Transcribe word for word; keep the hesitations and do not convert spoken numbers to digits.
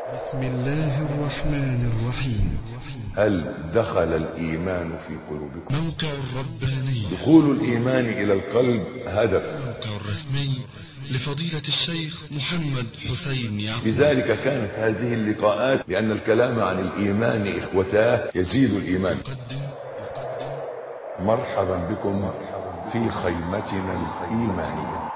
بسم الله الرحمن الرحيم. هل دخل الإيمان في قلوبكم؟ موقع الرباني. دخول الإيمان إلى القلب هدف. موقع الرسمي لفضيلة الشيخ محمد حسين يعقوب. لذلك كانت هذه اللقاءات، لأن الكلام عن الإيمان إخوتاه يزيد الإيمان. مرحبا بكم في خيمتنا الإيمانية.